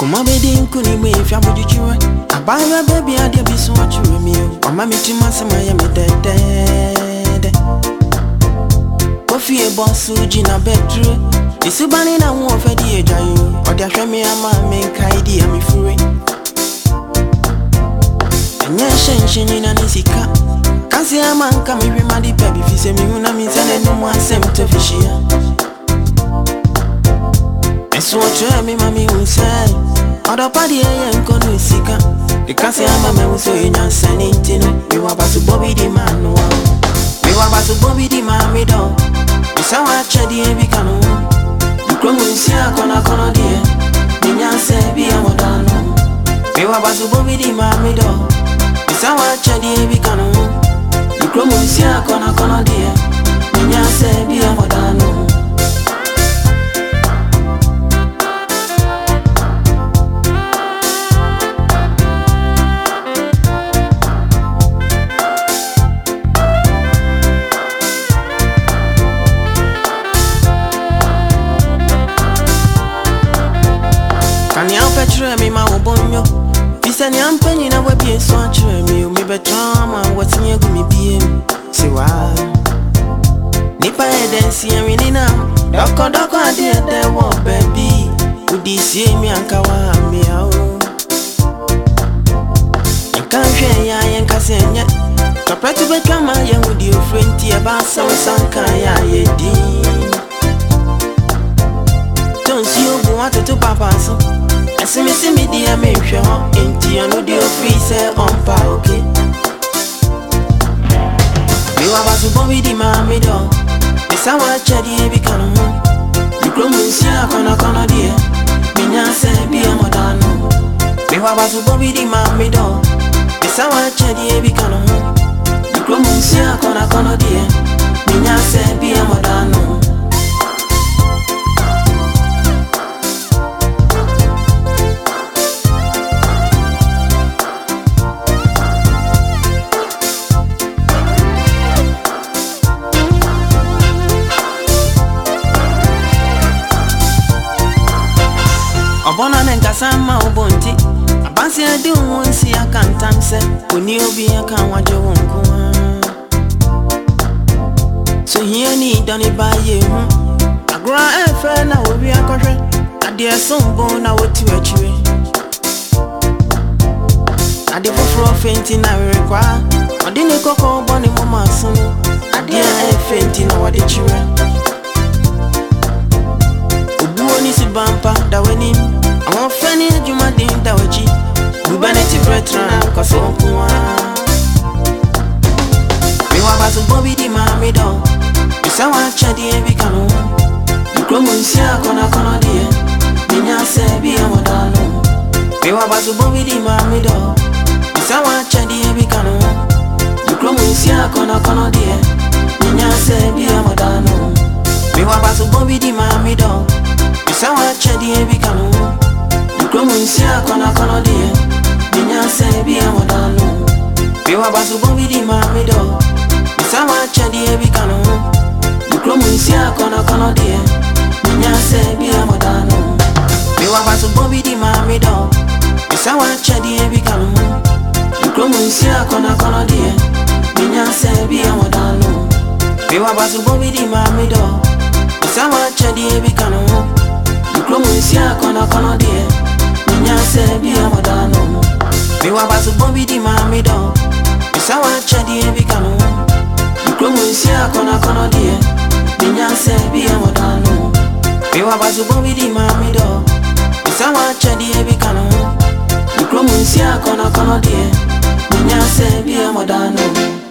Uma bedin kuni me if ya budi chiwe. Abaya baby ade bi so chiwe mi o. Oma mi ti masama ya me dede. Kofi e boss uji na bedru. Isubani na wo fe di ejayo. Odi ahwe me ama me kai di ami fure. Enya shensheni na nisika. Kasi ama nka me hwe ma di baby fi se mi hu na mi sene no mo asem to fishia. So try me mami usai Oda padi eye nkono isika Ikasi ama me uso inya sanitino Mi wabasu bobi di manu Mi wabasu bobi di mami do Isa wache di ebi kanu Mkromu isia kona kono die Ninya sebi ya modano Mi wabasu bobi di mami do Isa wache di ebi kanu Mkromu isia kona kono die Ninya sebi ya modano Kani ampetre mi ma ubonyo Fisa ni ampenyi na webi so achre mi umi betrama watinye gumi biem Siwa Nipa edensi ya minina Doko adi ede wo baby Udisi mi ankawa mi au Nkanshe ya yenkasi enye Kapretu betrama ya udi ufrenti ya basa usanka ya yedi Tonsi obu wate tu papaso Simi dia me hwe ho enti ano de ofri se onpa okay Mi wabasu bobi di mami do Esa wache di ebi kanu Mikromu nsia kona die Minya se bi amodano Mi wabasu bobi di mami do Esa wache di ebi kanu Mikromu nsia kona die Minya se bi amodano Obona nenka sama ubonti Abansi adi umunsi ya kantamse Kuni obi ya kanwaje wonkuwa So hiye ni doni baye Agura efe na obi ya koshe Adi esumbo na woti wechiwe Adi fufuro fenti na wirekwa Adi ni koko boni mama sunu Adi efenti na wadichiwe Ubuo ni si bampa daweni Awon feni juma din dawaji Bubane ti bretra koso kuwa Mi wabasu bobi di mami do Isa wache di ebi kanu Mkromu nsia kona die Minya sebi ya modano Mi wabasu bobi di mami do Isa wache di ebi kanu Mkromu nsia kona die Minya sebi ya modano Mi wabasu bobi di mami do Isa wache di ebi kanu Mkromu nsia kona die Minya sebi ya modano Mi wabasu bobi di mami do Isa wache di ebi kanu Mkromu nsia kona die Minya sebi ya modano Mi wabasu bobi di mami do Isa wache di ebi kanu Mkromu nsia kona die Minya sebi ya modano Mi wabasu bobi di mami do Isa wache di ebi kanu Mkromu nsia kona die Minya sebi ya modano Mi wabasu bobi di mami do Isa wache di ebi kanu Mkromu nsia kona die Minya sebi ya modano Mi wabasu bobi di mami do Isa wache di ebi kanu Mkromu nsia kona die Minya sebi ya modano